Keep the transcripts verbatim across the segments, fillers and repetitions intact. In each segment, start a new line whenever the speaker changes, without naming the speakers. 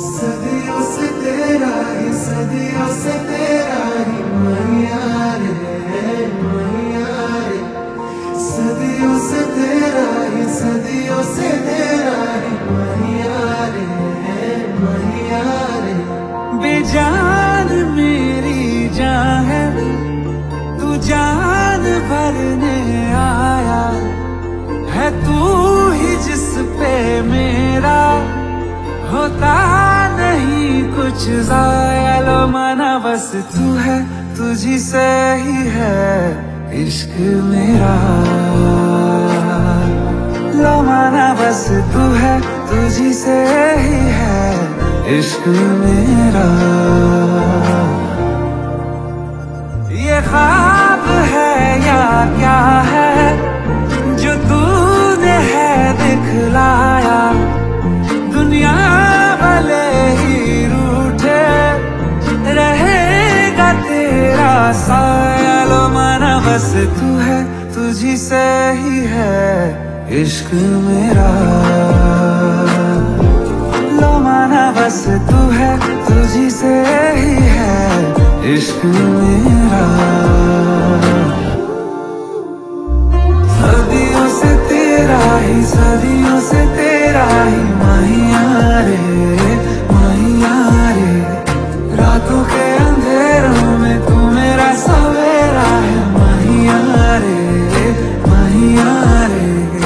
सदियों से तेरा ही सदियों से तेरा ही मैया रे मैया रे। सदियों से तेरा ही सदियों से तेरा ही मैया रे मैया रे।
बेजान मेरी जान है, तू जान भरने आया है, तू ही जिस पे मेरा होता नहीं कुछ ज़ाया। लो माना बस तू है, तुझी से ही है इश्क मेरा। लो माना बस तू है, तुझी से ही है इश्क मेरा। ये ख्वाब है या क्या है जो तूने है दिखलाया। दुनिया भले ही रूठे रहेगा तेरा साया। लो माना बस तू है, तुझी से ही है इश्क मेरा। लो माना बस तू है, तुझी से ही है इश्क मेरा। सदियों से तेरा ही सदियों से तेरा ही मैया रे मैया रे। रातों के अंधेरों में तू मेरा सवेरा है मैया रे मैया रे।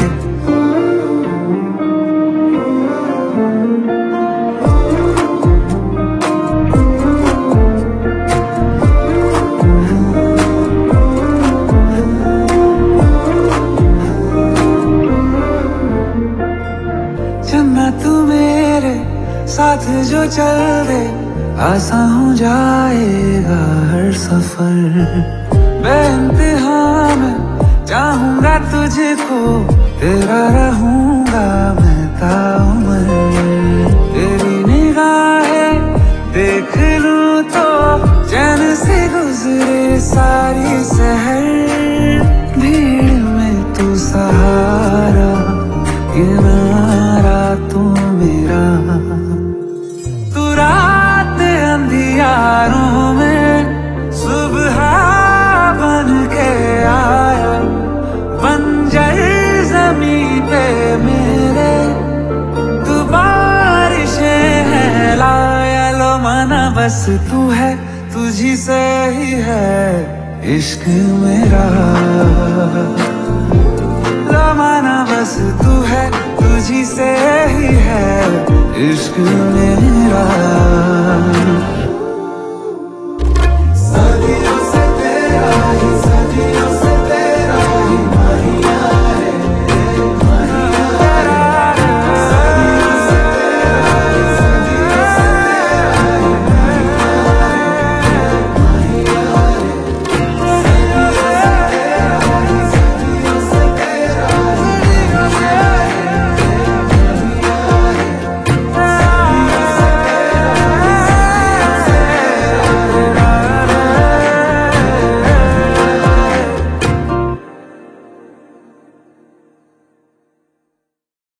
चन्ना तू मेरे साथ जो चल दे, आसान हो जाएगा हर सफर। बेइंतहा मैं चाहूंगा तुझको, तेरा रहूंगा मैं ताउम्र। तेरी निगाहें देख लूं तो चैन से गुजरे सारी सहर। भीड़ में तू सहारा, किनारा तू मेरा। तू रात अंधियारों में सुबह बन के आया। बंजर ज़मीं पे मेरे तू बारिशें है लाया। लो माना बस तू है, तुझी से ही है इश्क मेरा। लो माना बस तू है, तुझी से ही है इश्क मेरा।